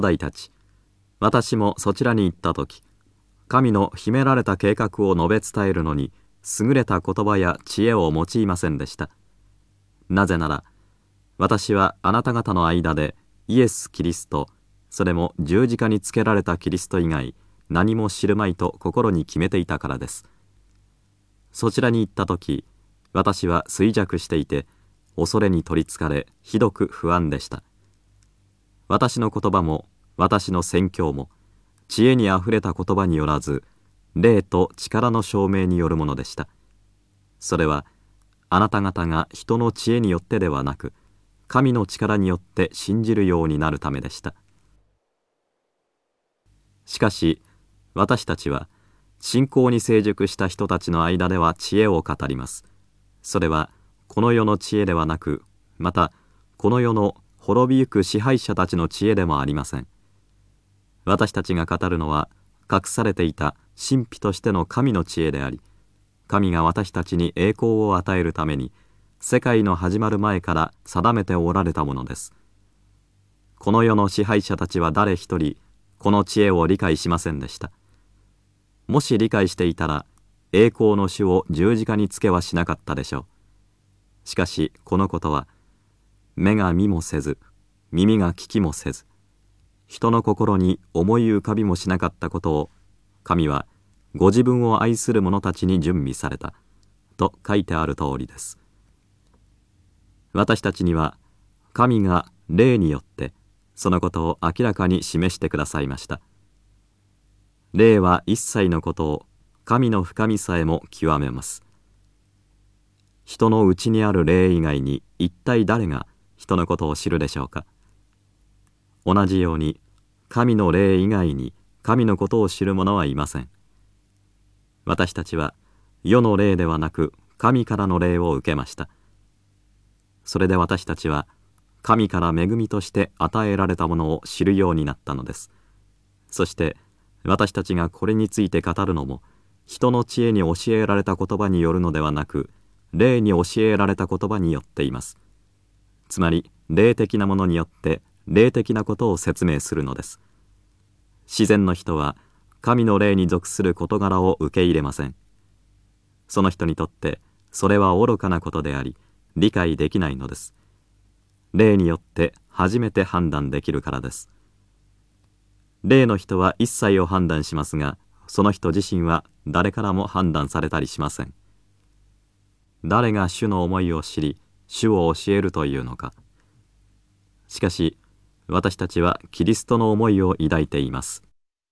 弟たち、私もそちらに行った時、神の秘められた計画を述べ伝えるのに優れた言葉や知恵を用いませんでした。なぜなら、私はあなた方の間でイエス・キリスト、それも十字架につけられたキリスト以外何も知るまいと心に決めていたからです。そちらに行った時、私は衰弱していて、恐れに取りつかれ、ひどく不安でした。私の言葉も、私の宣教も、知恵にあふれた言葉によらず、霊と力の証明によるものでした。それは、あなた方が人の知恵によってではなく、神の力によって信じるようになるためでした。しかし、私たちは、信仰に成熟した人たちの間では知恵を語ります。それは、この世の知恵ではなく、また、この世の滅びゆく支配者たちの知恵でもありません。私たちが語るのは、隠されていた神秘としての神の知恵であり、神が私たちに栄光を与えるために、世界の始まる前から定めておられたものです。この世の支配者たちは誰一人、この知恵を理解しませんでした。もし理解していたら、栄光の主を十字架につけはしなかったでしょう。しかしこのことは、目が見もせず、耳が聞きもせず、人の心に思い浮かびもしなかったことを、神はご自分を愛する者たちに準備された、と書いてある通りです。私たちには、神が霊によって、そのことを明らかに示してくださいました。霊は一切のことを、神の深みさえも極めます。人のうちにある霊以外に一体誰が人のことを知るでしょうか。同じように神の霊以外に神のことを知る者はいません。私たちは世の霊ではなく神からの霊を受けました。それで私たちは神から恵みとして与えられたものを知るようになったのです。そして私たちがこれについて語るのも、人の知恵に教えられた言葉によるのではなく、霊に教えられた言葉によっています。つまり霊的なものによって霊的なことを説明するのです。自然の人は神の霊に属する事柄を受け入れません。その人にとってそれは愚かなことであり、理解できないのです。霊によって初めて判断できるからです。霊の人は一切を判断しますが、その人自身は誰からも判断されたりしません。誰が主の思いを知り、主を教えるというのか。しかし、私たちはキリストの思いを抱いています。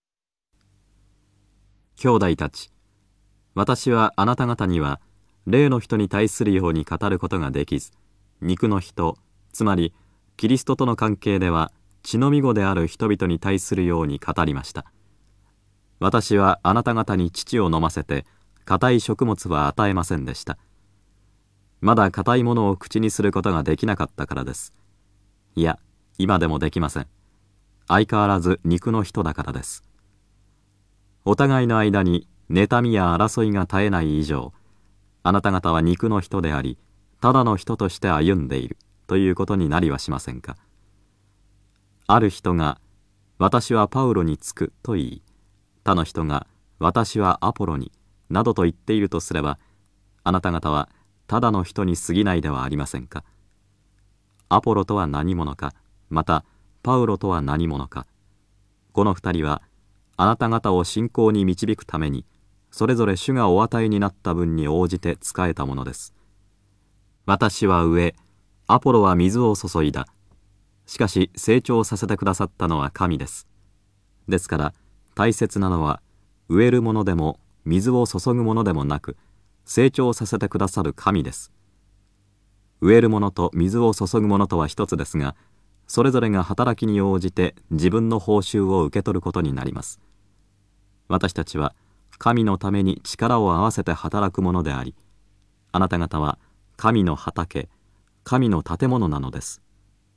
兄弟たち、私はあなた方には、霊の人に対するように語ることができず、肉の人、つまりキリストとの関係では、血のみ子である人々に対するように語りました。私はあなた方に乳を飲ませて、硬い食物は与えませんでした。まだ硬いものを口にすることができなかったからです。いや、今でもできません。相変わらず肉の人だからです。お互いの間に妬みや争いが絶えない以上、あなた方は肉の人であり、ただの人として歩んでいるということになりはしませんか。ある人が、私はパウロにつくと言い、他の人が、私はアポロに、などと言っているとすれば、あなた方は、ただの人に過ぎないではありませんか。アポロとは何者か、またパウロとは何者か。この二人はあなた方を信仰に導くために、それぞれ主がお与えになった分に応じて仕えたものです。私は植え、アポロは水を注いだ。しかし成長させてくださったのは神です。ですから大切なのは、植えるものでも水を注ぐものでもなく、成長させてくださる神です。植えるものと水を注ぐものとは一つですが、それぞれが働きに応じて自分の報酬を受け取ることになります。私たちは神のために力を合わせて働くものであり、あなた方は神の畑、神の建物なのです。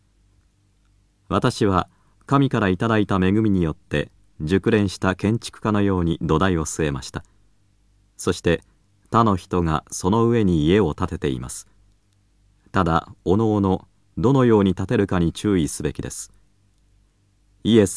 私は神からいただいた恵みによって熟練した建築家のように土台を据えました。そして他の人がその上に家を建てています。ただおのおのどのように建てるかに注意すべきです。イエス